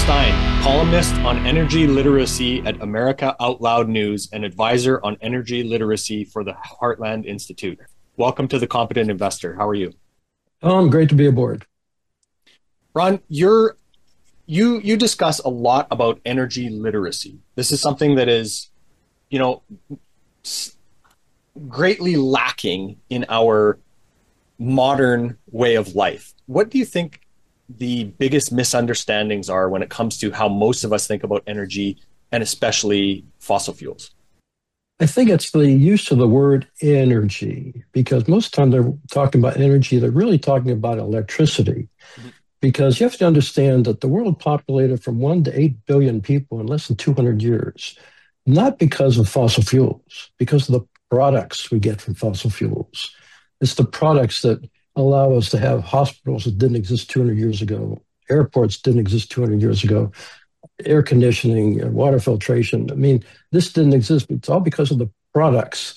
Stein, columnist on energy literacy at America Out Loud News and advisor on energy literacy for the Heartland Institute. Welcome to The Competent Investor. How are you? Great to be aboard. Ron, you discuss a lot about energy literacy. This is something that is, you know, greatly lacking in our modern way of life. What do you think the biggest misunderstandings are when it comes to how most of us think about energy and especially fossil fuels? I think it's the use of the word energy, because most of the time they're talking about energy, they're really talking about electricity. Mhm. Because you have to understand that the world populated from 1 to 8 billion people in less than 200 years, not because of fossil fuels, because of the products we get from fossil fuels. It's the products that allow us to have hospitals that didn't exist 200 years ago, airports didn't exist 200 years ago, air conditioning, water filtration. I mean, this didn't exist, but it's all because of the products.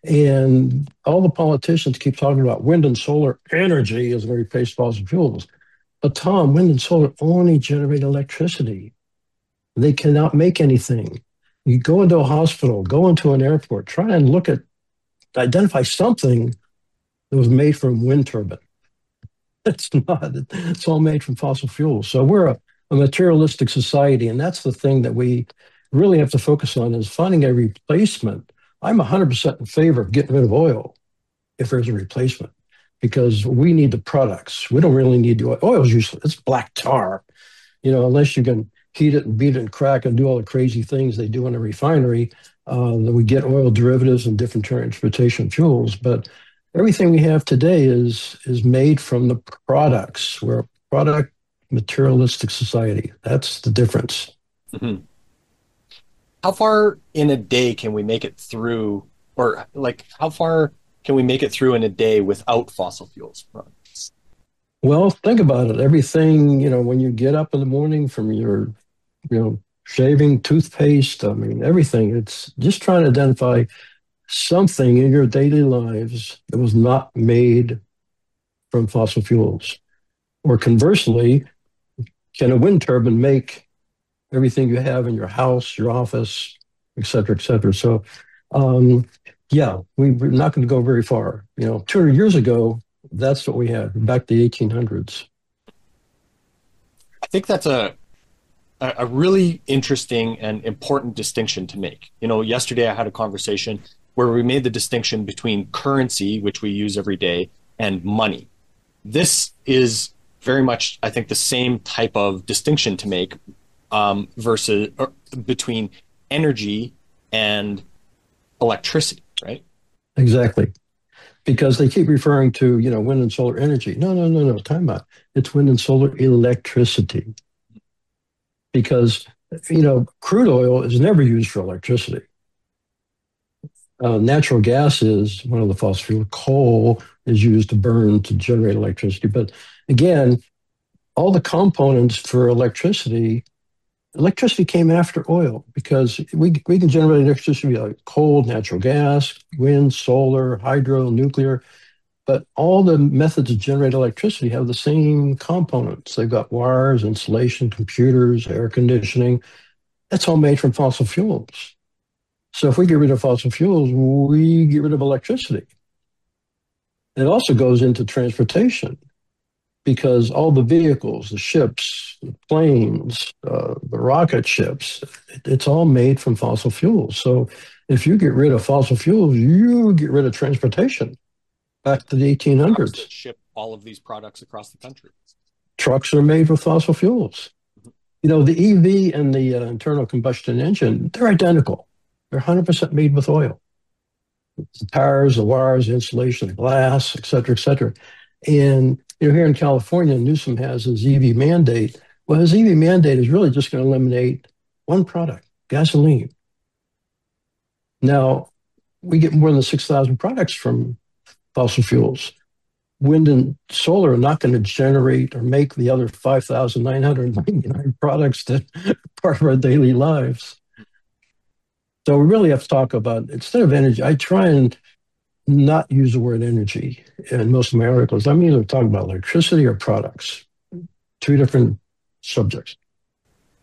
And all the politicians keep talking about wind and solar energy as they replace fossil fuels. But Tom, wind and solar only generate electricity. They cannot make anything. You go into a hospital, go into an airport, try and identify something that was made from wind turbine. It's not. It's all made from fossil fuels. So we're a materialistic society, and that's the thing that we really have to focus on is finding a replacement. I'm 100% in favor of getting rid of oil if there's a replacement, because we need the products. We don't really need the oil. Oil is useless. It's black tar, unless you can heat it and beat it and crack and do all the crazy things they do in a refinery. That we get oil derivatives and different transportation fuels, but everything we have today is made from the products. We're a product materialistic society. That's the difference. Mhm. How far in a day can we make it through, or like how far can we make it through in a day without fossil fuels, Ron? Well, think about it. Everything, when you get up in the morning from your, shaving, toothpaste, I mean, everything, it's just trying to identify something in your daily lives that was not made from fossil fuels. Or conversely, can a wind turbine make everything you have in your house, your office, et cetera, et cetera? So, um, yeah, we're not going to go very far. 200 years ago, that's what we had back to the 1800s. I think that's a really interesting and important distinction to make. Yesterday I had a conversation where we made the distinction between currency, which we use every day, and money. This is very much, I think, the same type of distinction to make versus or between energy and electricity, right? Exactly. Because they keep referring to, wind and solar energy. No, no, no, no, time out. It's wind and solar electricity. Because, crude oil is never used for electricity. Natural gas is one of the fossil fuels. Coal is used to burn to generate electricity. But again, all the components for electricity came after oil because we can generate electricity like coal, natural gas, wind, solar, hydro, nuclear. But all the methods to generate electricity have the same components. They've got wires, insulation, computers, air conditioning. That's all made from fossil fuels. So if we get rid of fossil fuels, we get rid of electricity. It also goes into transportation because all the vehicles, the ships, the planes, the rocket ships, it's all made from fossil fuels. So if you get rid of fossil fuels, you get rid of transportation back to the Trucks 1800s. that ship all of these products across the country. Trucks are made with fossil fuels. Mhm. The EV and the internal combustion engine, they're identical. They're 100% made with oil. The tires, the wires, the insulation, the glass, et cetera, et cetera. And here in California, Newsom has his EV mandate. Well, his EV mandate is really just going to eliminate one product, gasoline. Now, we get more than 6,000 products from fossil fuels. Wind and solar are not going to generate or make the other 5,999 products that are part of our daily lives. So we really have to talk about, instead of energy, I try and not use the word energy in most of my articles. I'm either talking about electricity or products, two different subjects.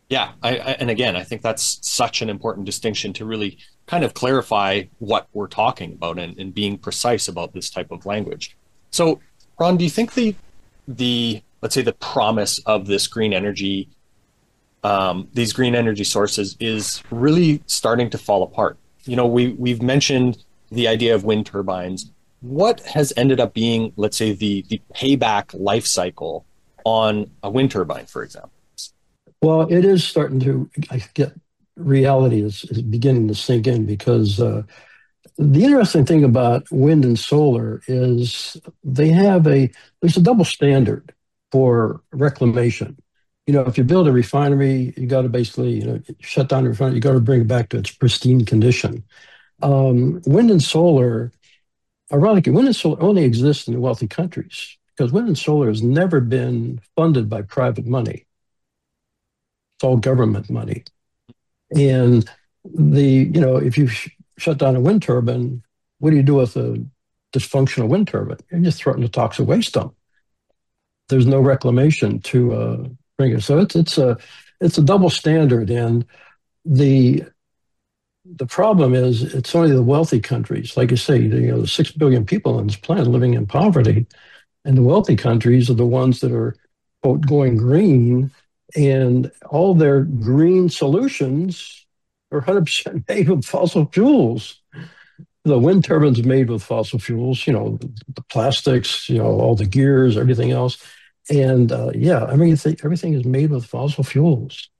Yeah, and again, I think that's such an important distinction to really kind of clarify what we're talking about and being precise about this type of language. So, Ron, do you think the let's say the promise of this green energy, these green energy sources, is really starting to fall apart? You know, we've mentioned the idea of wind turbines. What has ended up being, let's say, the payback life cycle on a wind turbine, for example? Well, it is starting to I get reality is beginning to sink in because the interesting thing about wind and solar is they have there's a double standard for reclamation. You know, if you build a refinery, you got to basically, shut down the refinery, you got to bring it back to its pristine condition. Wind and solar, ironically, wind and solar only exist in wealthy countries because wind and solar has never been funded by private money. It's all government money. And if you shut down a wind turbine, what do you do with a dysfunctional wind turbine? You just throw it in the toxic waste dump. There's no reclamation to bring it. So it's a double standard, and the the problem is it's only the wealthy countries, like you say, 6 billion people on this planet living in poverty, and the wealthy countries are the ones that are quote going green, and all their green solutions are 100% made with fossil fuels. The wind turbines made with fossil fuels, the plastics, all the gears, everything else. And yeah, I mean, everything is made with fossil fuels.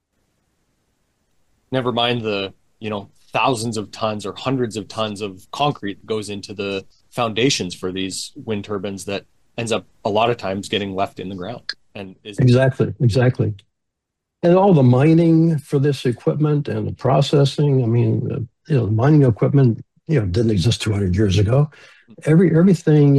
Never mind the, thousands of tons or hundreds of tons of concrete that goes into the foundations for these wind turbines that ends up a lot of times getting left in the ground and is Exactly, exactly. And all the mining for this equipment and the processing. I mean, the mining equipment, didn't exist 200 years ago. Everything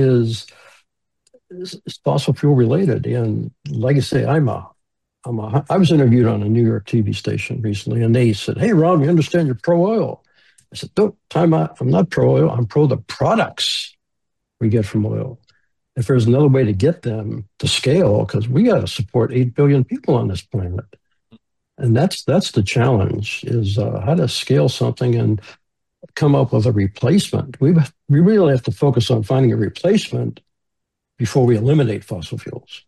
is fossil fuel related. And like I say, I was interviewed on a New York TV station recently, and they said, "Hey, Ron, we understand you're pro oil." I said, "Don't time out. I'm not pro oil. I'm pro the products we get from oil. If there's another way to get them to scale, because we got to support 8 billion people on this planet, and that's the challenge: is how to scale something and come up with a replacement. We really have to focus on finding a replacement before we eliminate fossil fuels."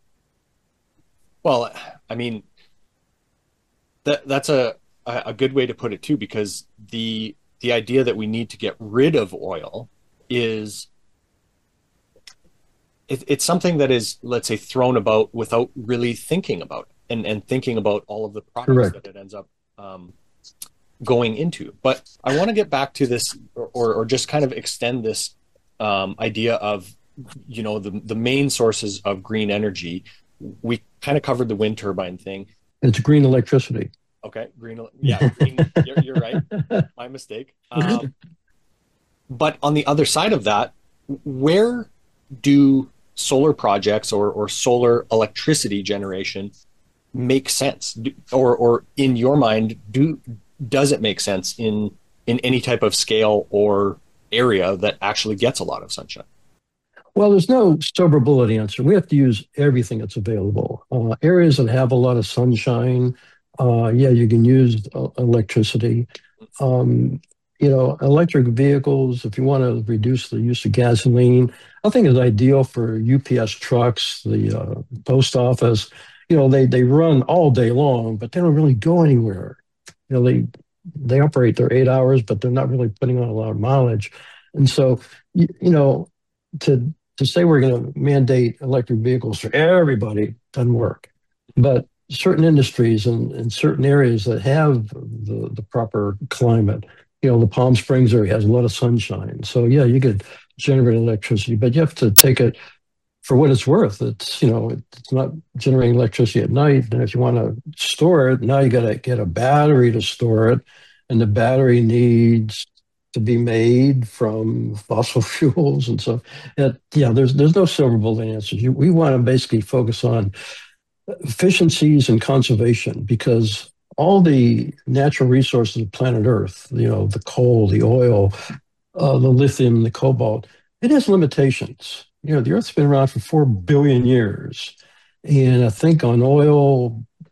well, I mean, that's a good way to put it too, because the idea that we need to get rid of oil is it's something that is, let's say, thrown about without really thinking about it and thinking about all of the products that Correct. it ends up going into. But I want to get back to this, or just kind of extend this idea of, the main sources of green energy. We kind of covered the wind turbine thing. It's green electricity. Okay, green. Yeah, green. You're right. My mistake. But on the other side of that, where do solar projects or solar electricity generation make sense? Or in your mind, does it make sense in any type of scale or area that actually gets a lot of sunshine? Well, there's no silver bullet answer. We have to use everything that's available. Areas that have a lot of sunshine, yeah, you can use electricity. Um, Electric vehicles, if you want to reduce the use of gasoline, I think is ideal for UPS trucks, the post office. They run all day long, but they don't really go anywhere. They operate their 8 hours, but they're not really putting on a lot of mileage. And so, to say we're going to mandate electric vehicles for everybody doesn't work. But certain industries and certain areas that have the proper climate, the Palm Springs area has a lot of sunshine. So yeah, you could generate electricity, but you have to take it for what it's worth. It's not generating electricity at night. And if you want to store it, now you got to get a battery to store it, and the battery needs to be made from fossil fuels. And so, yeah, there's no silver bullet answers. We want to basically focus on efficiencies and conservation, because all the natural resources of planet Earth, the coal, the oil, the lithium, the cobalt, it has limitations. The Earth's been around for 4 billion years. And I think on oil,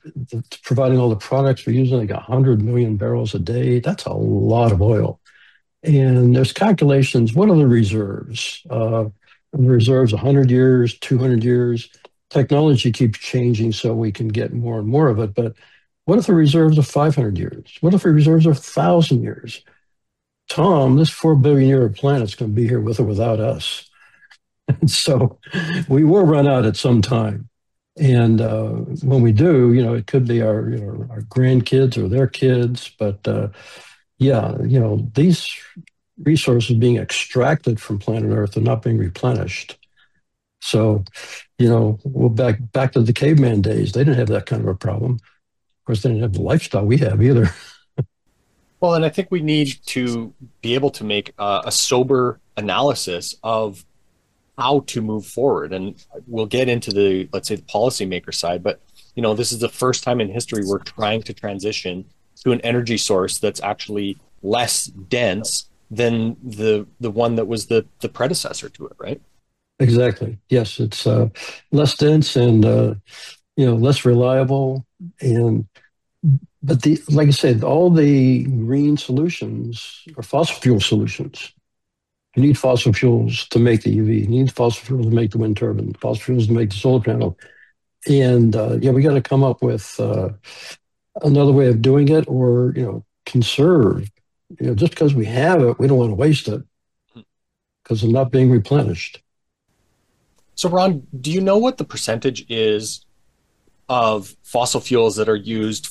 providing all the products we're using, like 100 million barrels a day. That's a lot of oil. And there's calculations. What are the reserves? The reserves 100 years, 200 years. Technology keeps changing so we can get more and more of it. But what if the reserves are 500 years? What if the reserves are 1,000 years? Tom, this 4 billion year planet's going to be here with or without us. And so we will run out at some time. And when we do, it could be our grandkids or their kids. But yeah, these resources being extracted from planet Earth are not being replenished. So, we're back to the caveman days. They didn't have that kind of a problem. Of course, they didn't have the lifestyle we have either. Well, and I think we need to be able to make a sober analysis of how to move forward. And we'll get into the, let's say, the policymaker side, but this is the first time in history we're trying to transition to an energy source that's actually less dense than the one that was the predecessor to it, right? Exactly. Yes, it's less dense and less reliable. And but like I said, all the green solutions are fossil fuel solutions. You need fossil fuels to make the EV. You need fossil fuels to make the wind turbine. Fossil fuels to make the solar panel. And we got to come up with another way of doing it, or conserve. Just because we have it, we don't want to waste it because it's not being replenished. So, Ron, do you know what the percentage is of fossil fuels that are used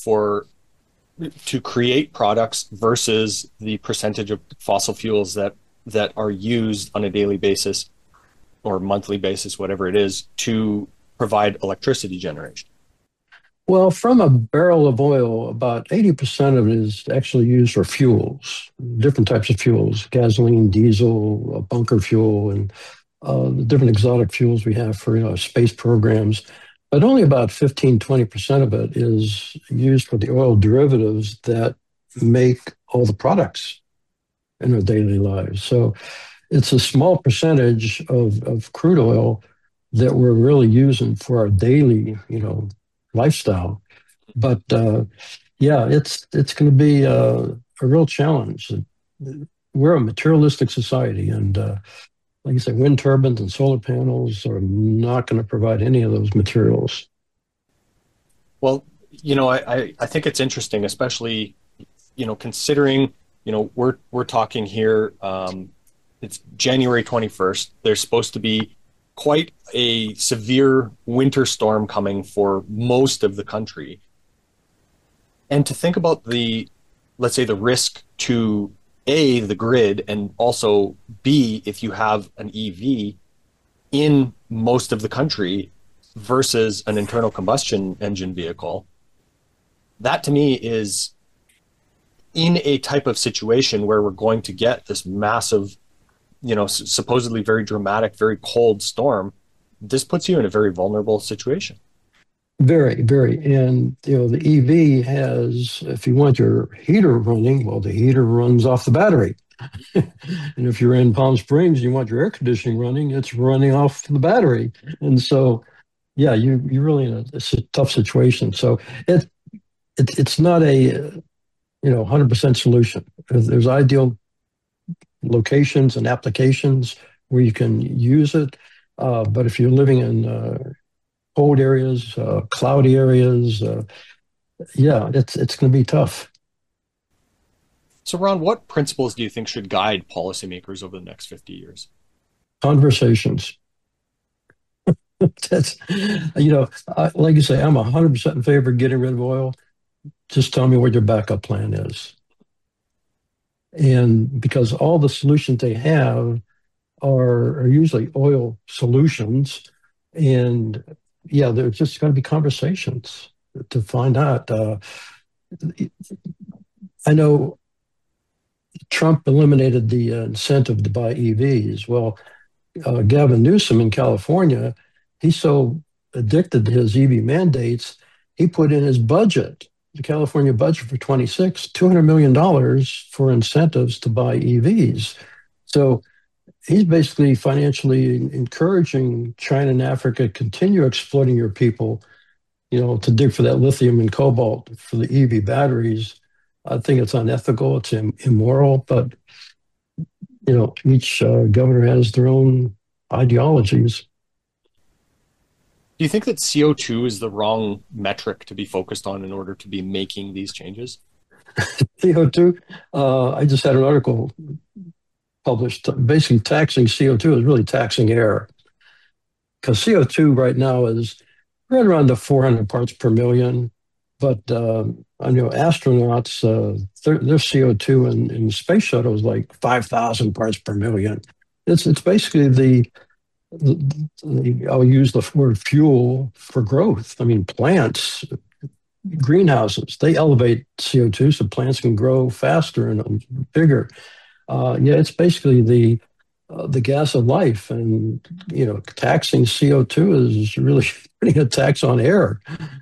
to create products versus the percentage of fossil fuels that are used on a daily basis or monthly basis, whatever it is, to provide electricity generation? Well, from a barrel of oil, about 80% of it is actually used for fuels, different types of fuels, gasoline, diesel, bunker fuel, and the different exotic fuels we have for space programs. But only about 15-20% of it is used for the oil derivatives that make all the products in our daily lives. So it's a small percentage of crude oil that we're really using for our daily, lifestyle. But yeah, it's going to be a real challenge. We're a materialistic society, and like I said, wind turbines and solar panels are not going to provide any of those materials. Well, I think it's interesting, especially, considering, we're talking here, it's January 21st. There's supposed to be quite a severe winter storm coming for most of the country. And to think about let's say the risk to A, the grid, and also B, if you have an EV in most of the country versus an internal combustion engine vehicle, that to me is in a type of situation where we're going to get this massive, supposedly very dramatic, very cold storm. This puts you in a very vulnerable situation. Very, very. And, the EV has, if you want your heater running, well, the heater runs off the battery. And if you're in Palm Springs, you want your air conditioning running, it's running off the battery. And so, yeah, you're really in a tough situation. So it's not a 100% solution. There's ideal locations and applications where you can use it, but if you're living in cold areas, cloudy areas, yeah, it's going to be tough. So, Ron, what principles do you think should guide policymakers over the next 50 years? Conversations. That's, like you say, I'm 100% in favor of getting rid of oil. Just tell me what your backup plan is. And because all the solutions they have are usually oil solutions, and yeah, there's just got to be conversations to find out. I know Trump eliminated the incentive to buy EVs. Well, Gavin Newsom in California, he's so addicted to his EV mandates, he put in his budget, the California budget for 26, $200 million for incentives to buy EVs. So he's basically financially encouraging China and Africa to continue exploiting your people, to dig for that lithium and cobalt for the EV batteries. I think it's unethical, it's immoral, but each governor has their own ideologies. Do you think that CO2 is the wrong metric to be focused on in order to be making these changes? CO2, I just had an article published. Basically, taxing CO2 is really taxing air, because CO2 right now is right around the 400 parts per million. But I know astronauts, their CO2 in space shuttle is like 5,000 parts per million. It's basically I'll use the word fuel for growth. I mean, plants, greenhouses, they elevate CO2 so plants can grow faster and bigger. Yeah, it's basically the gas of life, and taxing CO2 is really putting a tax on air.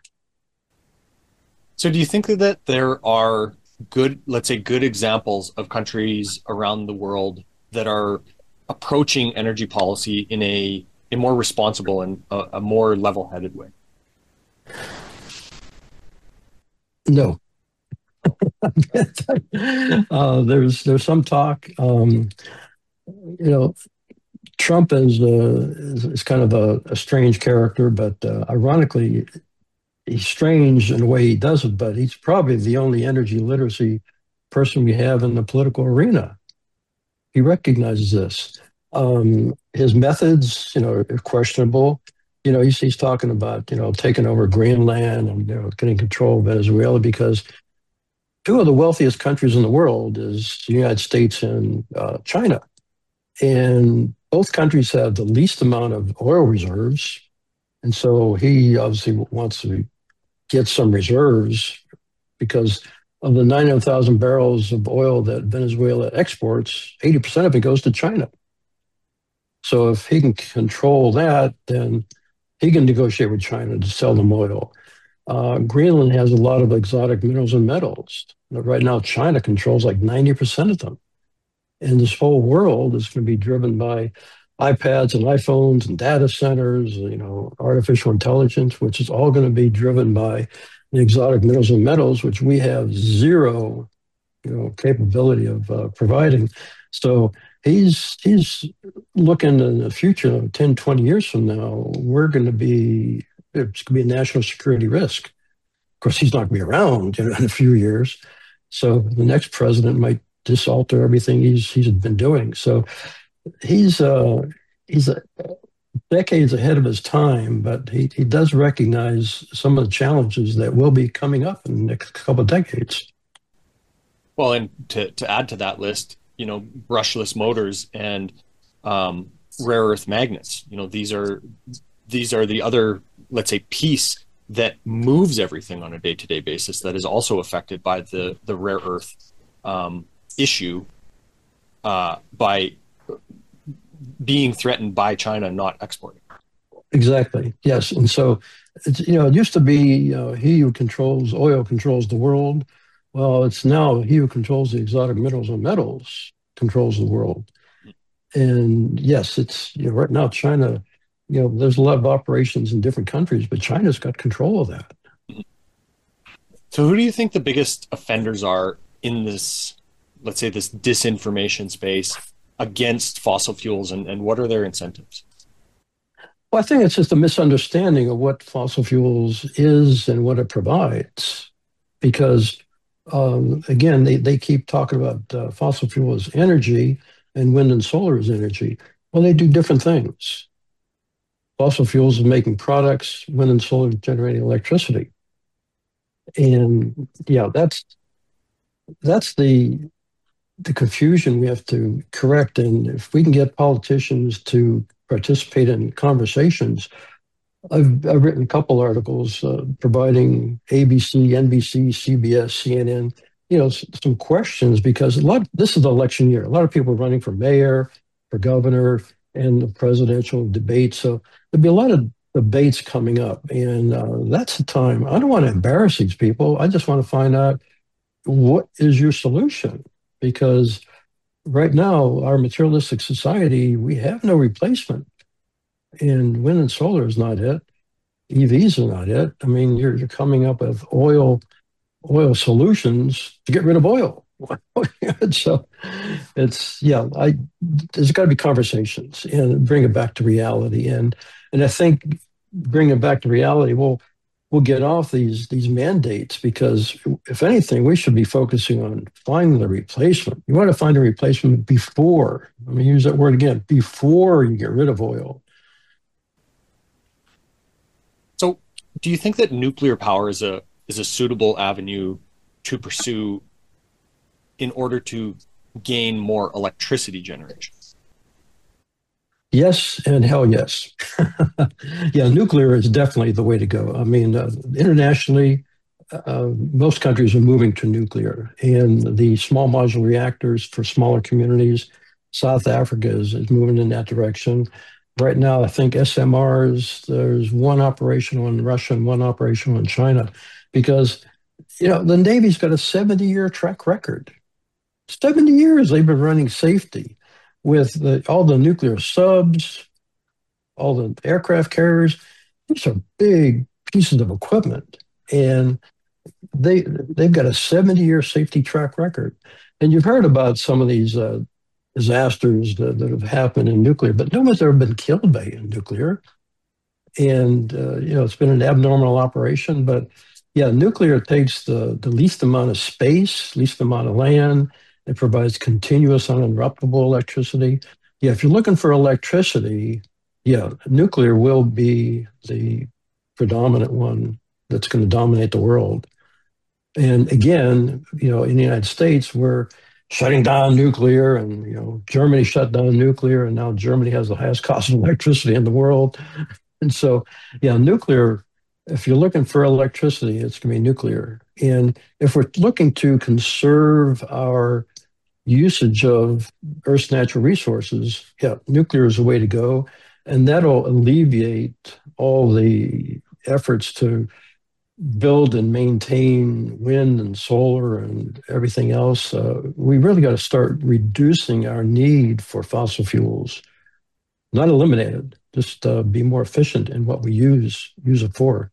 So do you think that there are good, let's say, good examples of countries around the world that are approaching energy policy in a more responsible and a more level-headed way? No. There's some talk. Trump is kind of a strange character, but ironically, he's strange in the way he does it. But he's probably the only energy literacy person we have in the political arena. He recognizes this. His methods, are questionable. He's talking about, taking over Greenland and, getting control of Venezuela, because two of the wealthiest countries in the world is the United States and China. And both countries have the least amount of oil reserves. And so he obviously wants to get some reserves, because of the 900,000 barrels of oil that Venezuela exports, 80% of it goes to China. So if he can control that, then he can negotiate with China to sell them oil. Greenland has a lot of exotic minerals and metals. Right now, China controls like 90% of them. And this whole world is going to be driven by iPads and iPhones and data centers, artificial intelligence, which is all going to be driven by the exotic minerals and metals, which we have zero, capability of providing. So he's looking in the future, 10, 20 years from now, it's going to be a national security risk. Of course, he's not going to be around, in a few years. So the next president might just alter everything he's been doing. So he's decades ahead of his time, but he does recognize some of the challenges that will be coming up in the next couple of decades. Well, and to add to that list, brushless motors and rare earth magnets. These are the other, let's say, piece that moves everything on a day-to-day basis that is also affected by the rare earth issue, by being threatened by China not exporting. Exactly. Yes. And so it used to be, he who controls oil controls the world. Well, it's now he who controls the exotic minerals and metals controls the world. And yes, it's, right now China, there's a lot of operations in different countries, but China's got control of that. So who do you think the biggest offenders are in this, let's say, this disinformation space against fossil fuels, and what are their incentives? Well, I think it's just a misunderstanding of what fossil fuels is and what it provides. Because, again, they keep talking about fossil fuel as energy and wind and solar as energy. Well, they do different things. Fossil fuels is making products, wind and solar generating electricity. And yeah, that's the confusion we have to correct. And if we can get politicians to participate in conversations, I've written a couple articles providing ABC, NBC, CBS, CNN, some questions, because this is the election year. A lot of people are running for mayor, for governor, and the presidential debate. So there'll be a lot of debates coming up, and that's the time. I don't want to embarrass these people. I just want to find out, what is your solution? Because right now, our materialistic society, we have no replacement, and wind and solar is not it. EVs are not it. I mean, you're coming up with oil solutions to get rid of oil. So yeah, there's got to be conversations and bring it back to reality. And I think bring it back to reality, we'll get off these mandates because if anything, we should be focusing on finding the replacement. You want to find a replacement before, let me use that word again, before you get rid of oil. So, do you think that nuclear power is a suitable avenue to pursue in order to gain more electricity generation? Yes, and hell yes. Yeah, nuclear is definitely the way to go. I mean, internationally, most countries are moving to nuclear, and the small modular reactors for smaller communities, South Africa is moving in that direction. Right now, I think SMRs, there's one operational in Russia and one operational in China, because the Navy's got a 70-year track record. 70 years they've been running safety with all the nuclear subs, all the aircraft carriers. These are big pieces of equipment, and they've got a 70-year safety track record. And you've heard about some of these disasters that have happened in nuclear, but no one's ever been killed by nuclear. And it's been an abnormal operation, but yeah, nuclear takes the least amount of space, least amount of land. It provides continuous, uninterruptible electricity. Yeah, if you're looking for electricity, yeah, nuclear will be the predominant one that's going to dominate the world. And again, in the United States, we're shutting down nuclear, and Germany shut down nuclear, and now Germany has the highest cost of electricity in the world. And so, yeah, nuclear, if you're looking for electricity, it's going to be nuclear. And if we're looking to conserve our usage of Earth's natural resources, yeah, nuclear is the way to go. And that'll alleviate all the efforts to build and maintain wind and solar and everything else. We really got to start reducing our need for fossil fuels, not eliminate it, just be more efficient in what we use it for.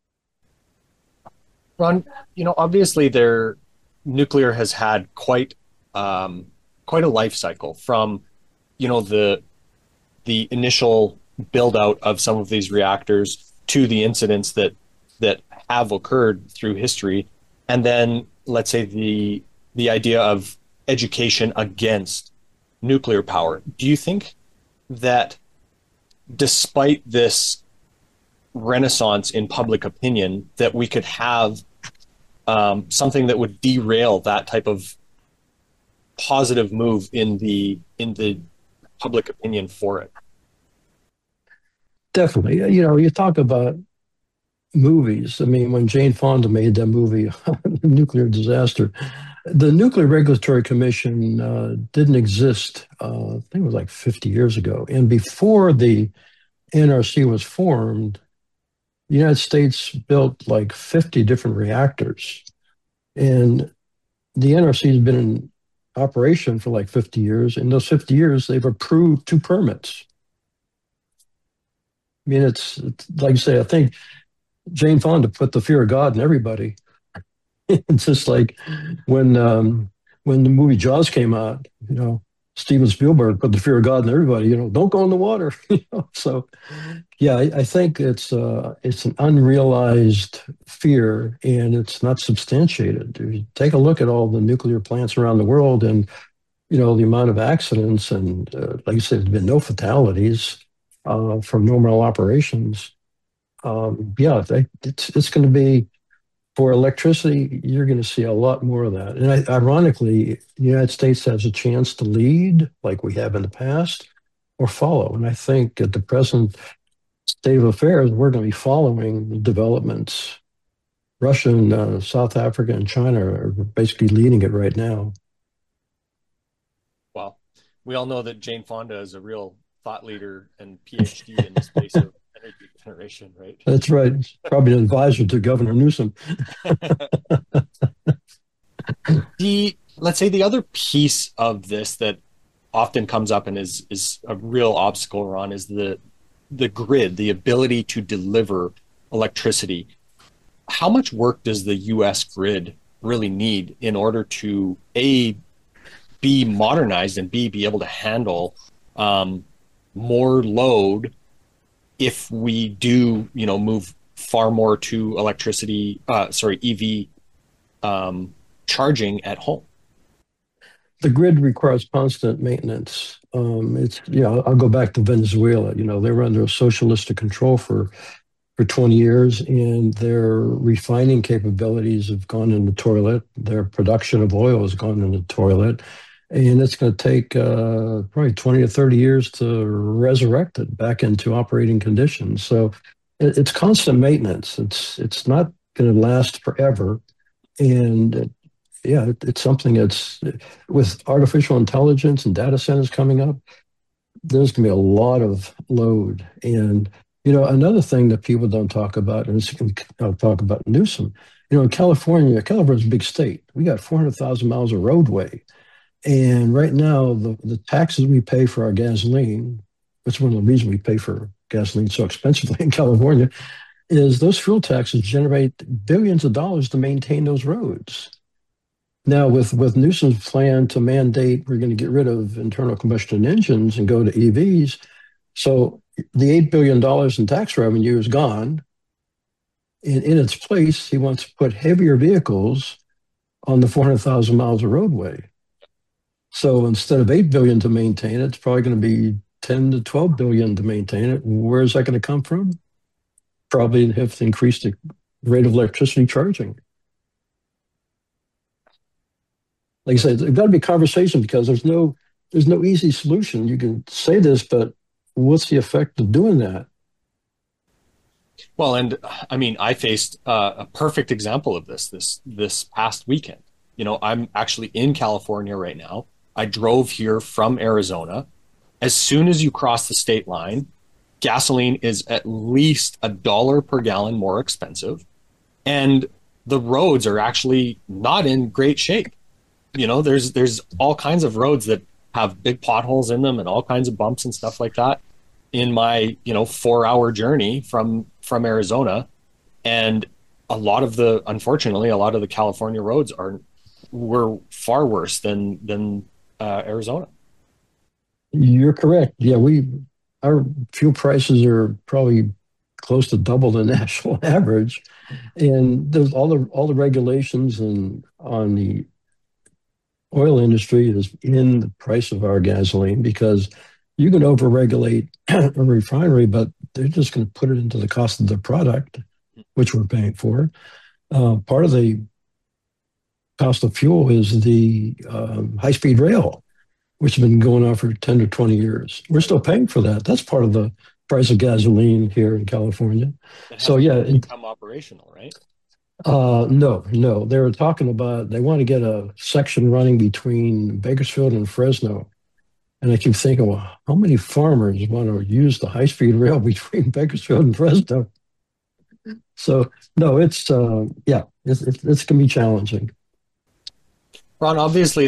Ron, obviously nuclear has had quite a life cycle from, the initial build out of some of these reactors to the incidents that have occurred through history, and then let's say the idea of education against nuclear power. Do you think that despite this renaissance in public opinion, that we could have something that would derail that type of positive move in the public opinion for it? Definitely. You talk about movies. I mean, when Jane Fonda made that movie, Nuclear Disaster, the Nuclear Regulatory Commission didn't exist, I think it was like 50 years ago. And before the NRC was formed, the United States built like 50 different reactors. And the NRC has been in operation for like 50 years. In those 50 years, they've approved 2 permits. I mean, it's like I say, I think Jane Fonda put the fear of God in everybody. It's just like when the movie Jaws came out, Steven Spielberg put the fear of God in everybody. Don't go in the water. So, yeah, I think it's an unrealized fear, and it's not substantiated. You take a look at all the nuclear plants around the world, and the amount of accidents, and like I said, there's been no fatalities from normal operations. Yeah, it's going to be for electricity. You're going to see a lot more of that. And ironically, the United States has a chance to lead, like we have in the past, or follow. And I think at the present state of affairs, we're going to be following the developments. Russia and South Africa and China are basically leading it right now. Well, we all know that Jane Fonda is a real thought leader and PhD in the space of energy generation, right? That's right. Probably an advisor to Governor Newsom. Let's say the other piece of this that often comes up and is a real obstacle, Ron, is the grid, the ability to deliver electricity, how much work does the US grid really need in order to A, be modernized, and B, be able to handle um, more load if we do, move far more to EV charging at home? The grid requires constant maintenance. I'll go back to Venezuela. They were under a socialistic control for 20 years, and their refining capabilities have gone in the toilet. Their production of oil has gone in the toilet. And it's going to take probably 20 or 30 years to resurrect it back into operating conditions. So it's constant maintenance. It's not going to last forever. And it's something that's with artificial intelligence and data centers coming up, there's going to be a lot of load. And, another thing that people don't talk about, and I'll talk about Newsom, in California's a big state. We got 400,000 miles of roadway. And right now, the taxes we pay for our gasoline, that's one of the reasons we pay for gasoline so expensively in California, is those fuel taxes generate billions of dollars to maintain those roads. Now, with Newsom's plan to mandate we're going to get rid of internal combustion engines and go to EVs, so the $8 billion in tax revenue is gone. In its place, he wants to put heavier vehicles on the 400,000 miles of roadway. So instead of 8 billion to maintain it, it's probably going to be 10 to 12 billion to maintain it. Where is that going to come from? Probably have to increase the rate of electricity charging. Like I said, there's got to be conversation because there's no easy solution. You can say this, but what's the effect of doing that? Well, and I mean, I faced a perfect example of this past weekend. I'm actually in California right now. I drove here from Arizona. As soon as you cross the state line, gasoline is at least $1 per gallon more expensive, and the roads are actually not in great shape. There's all kinds of roads that have big potholes in them and all kinds of bumps and stuff like that. In my 4-hour journey from Arizona, and unfortunately, a lot of the California roads were far worse than Arizona. You're correct. Yeah, our fuel prices are probably close to double the national average, and there's all the regulations and on the oil industry is in the price of our gasoline because you can overregulate a refinery, but they're just going to put it into the cost of the product, which we're paying for. Part of the cost of fuel is the high-speed rail, which has been going on for 10 to 20 years. We're still paying for that. That's part of the price of gasoline here in California. So yeah, it become operational, right? No. They were talking about they want to get a section running between Bakersfield and Fresno. And I keep thinking, well, how many farmers want to use the high-speed rail between Bakersfield and Fresno? So no, it's going to be challenging. Ron, obviously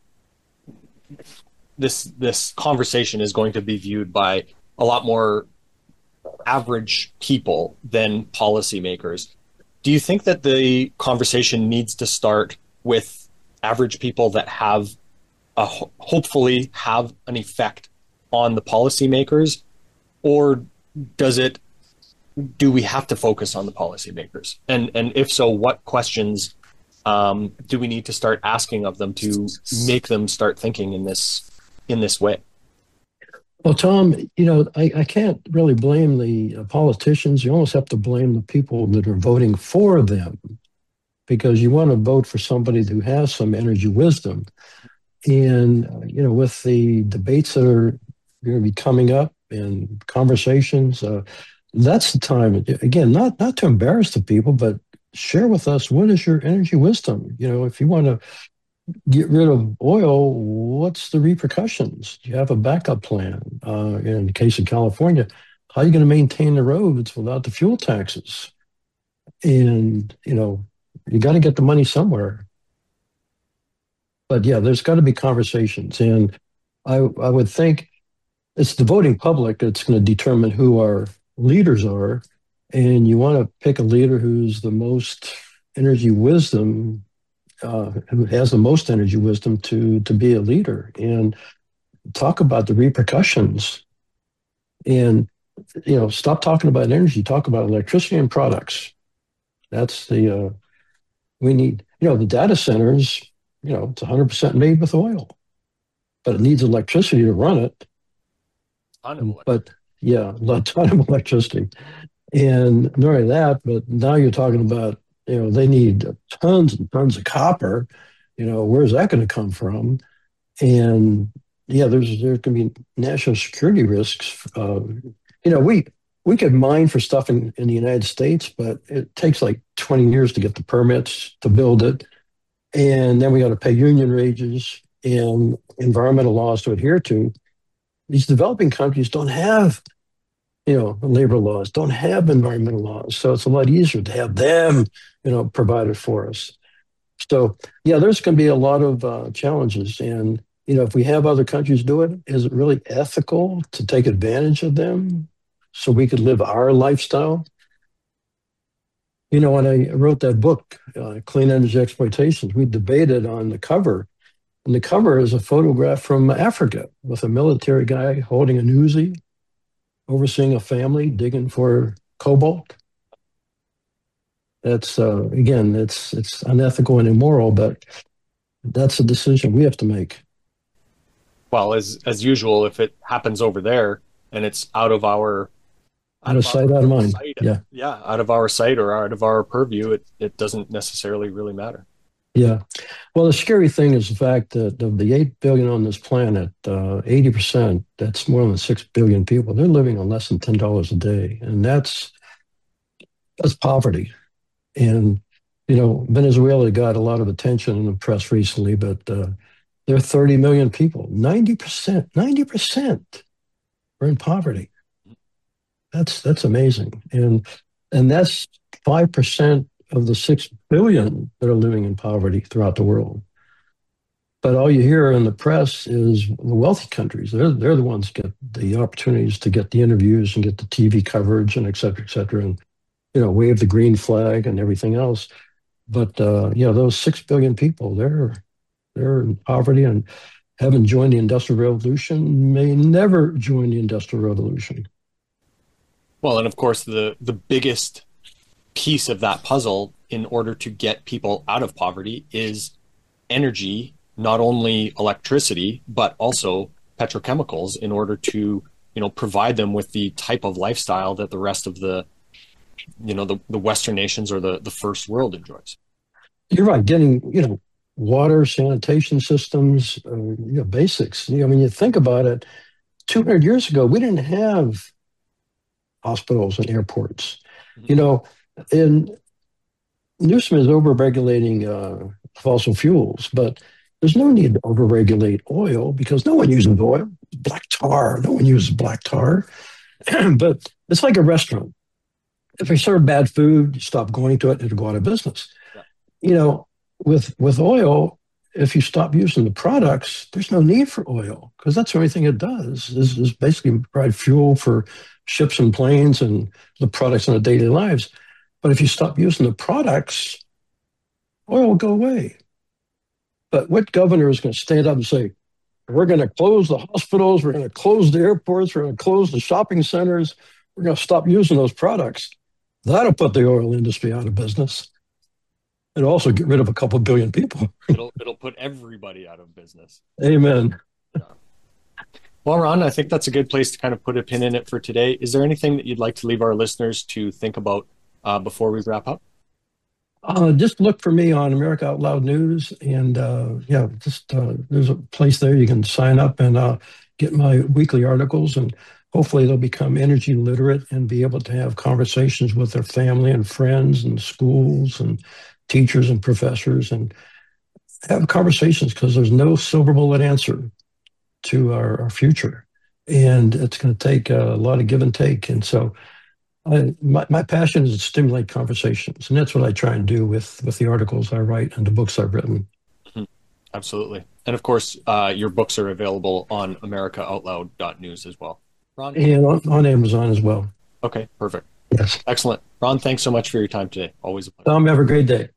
this conversation is going to be viewed by a lot more average people than policymakers. Do you think that the conversation needs to start with average people that hopefully have an effect on the policymakers, or do we have to focus on the policymakers? And if so, what questions do we need to start asking of them to make them start thinking in this way? Well, Tom, I can't really blame the politicians. You almost have to blame the people that are voting for them because you want to vote for somebody who has some energy wisdom. And, with the debates that are going to be coming up and conversations, that's the time, again, not to embarrass the people, but share with us, what is your energy wisdom? If you want to get rid of oil, what's the repercussions? Do you have a backup plan? In the case of California, how are you going to maintain the roads without the fuel taxes? And, you got to get the money somewhere. But yeah, there's got to be conversations. And I would think it's the voting public that's going to determine who our leaders are. and you want to pick a leader who's the most energy wisdom, who has the most energy wisdom to be a leader, and talk about the repercussions. And stop talking about energy, talk about electricity and products. That's the we need. The data centers. It's 100% made with oil, but it needs electricity to run it. Ton of But yeah, a ton of electricity. And not only that, but now you're talking about, they need tons and tons of copper. Where's that going to come from? And yeah, there's going to be national security risks. We could mine for stuff in the United States, but it takes like 20 years to get the permits to build it. And then we got to pay union wages and environmental laws to adhere to. These developing countries don't have labor laws, don't have environmental laws. So it's a lot easier to have them, provided for us. So yeah, there's going to be a lot of challenges. And, if we have other countries do it, is it really ethical to take advantage of them so we could live our lifestyle? When I wrote that book, Clean Energy Exploitations, we debated on the cover. And the cover is a photograph from Africa with a military guy holding an Uzi, overseeing a family digging for cobalt. That's again, it's unethical and immoral, but that's a decision we have to make. well, as usual, if it happens over there and it's out Out of of our sight, out of mind. sight, Yeah, yeah, out of our sight or out of our purview, it doesn't necessarily really matter. yeah. Well, the scary thing is the fact that of the 8 billion on this planet, 80%, that's more than 6 billion people. They're living on less than $10 a day, and that's poverty. And Venezuela got a lot of attention in the press recently, but there are 30 million people. 90% are in poverty. That's amazing, and that's 5% of the 6 billion that are living in poverty throughout the world. But all you hear in the press is the wealthy countries. They're the ones that get the opportunities to get the interviews and get the TV coverage and et cetera, and wave the green flag and everything else. But those 6 billion people, they're in poverty and haven't joined the Industrial Revolution, may never join the Industrial Revolution. Well, and of course, the biggest piece of that puzzle in order to get people out of poverty is energy, not only electricity, but also petrochemicals in order to, provide them with the type of lifestyle that the rest of the Western nations or the first world enjoys. You're right. Getting water, sanitation systems, basics. When you think about it, 200 years ago, we didn't have hospitals and airports. Mm-hmm. And Newsom is overregulating fossil fuels, but there's no need to overregulate oil because no one uses oil. Black tar, no one uses black tar. But it's like a restaurant. If they serve bad food, you stop going to it, it'll go out of business. Yeah. With oil, if you stop using the products, there's no need for oil because that's the only thing it does is basically provide fuel for ships and planes and the products in our daily lives. But if you stop using the products, oil will go away. But what governor is going to stand up and say, we're going to close the hospitals, we're going to close the airports, we're going to close the shopping centers, we're going to stop using those products? That'll put the oil industry out of business and also get rid of a couple billion people. It'll put everybody out of business. Amen. Yeah. Well, Ron, I think that's a good place to kind of put a pin in it for today. Is there anything that you'd like to leave our listeners to think about before we wrap up? Just look for me on America Out Loud News, and there's a place there you can sign up and get my weekly articles, and hopefully they'll become energy literate and be able to have conversations with their family and friends and schools and teachers and professors and have conversations because there's no silver bullet answer to our future, and it's going to take a lot of give and take, and so. My passion is to stimulate conversations, and that's what I try and do with the articles I write and the books I've written. Mm-hmm. Absolutely. And of course, your books are available on AmericaOutloud.news as well. Ron? And on Amazon as well. Okay, perfect. Yes. Excellent. Ron, thanks so much for your time today. Always a pleasure. Tom, have a great day.